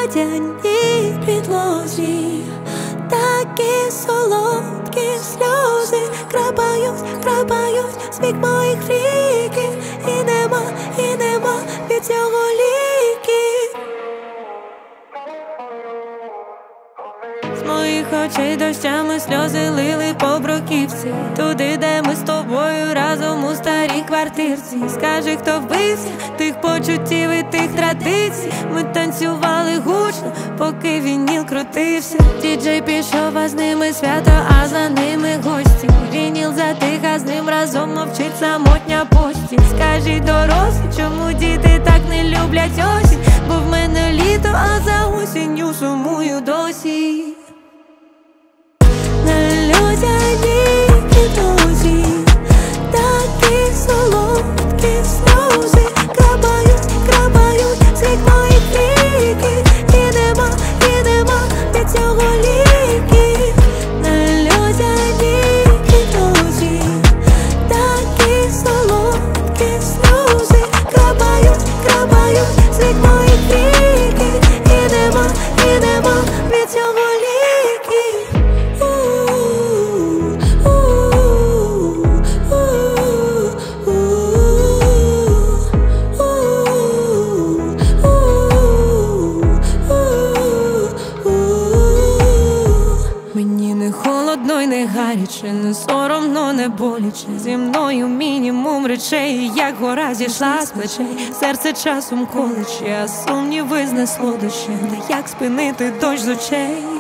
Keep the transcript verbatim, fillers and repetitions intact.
ледяній підлозі, такі солодкі сльози крапають, крапають з вік моїх фріків, і нема, і нема від цього ліків. З моїх очей дощами сльози лили по бруківці, туди, де ми з тобою разом у старій квартирці. Скажи, хто вбився тих почуттів і тих традицій. Ми танцювали гучно, поки вініл крутився. Діджей пішов, а з ними свято, а за ними гості. Вініл затих, а з ним разом мовчить самотня постіль. Скажіть, дорослі, чому діти так не люблять осінь? Бо в мене літо, а за осінню сумую досі. На людяній підлозі такі солодкі сльози крапають, крапають з вік моїх фріків, і нема, і нема від цього ліків. На людяній підлозі такі солодкі сльози крапають, крапають з вік моїх фріків, і нема, і нема від цього ліків. Мені не холодно й не гаряче, не соромно, не боляче. Зі мною мінімум речей, як гора зійшла з плечей. Серце часом колече, а сумніви знесло душі. Та як спинити дощ з очей?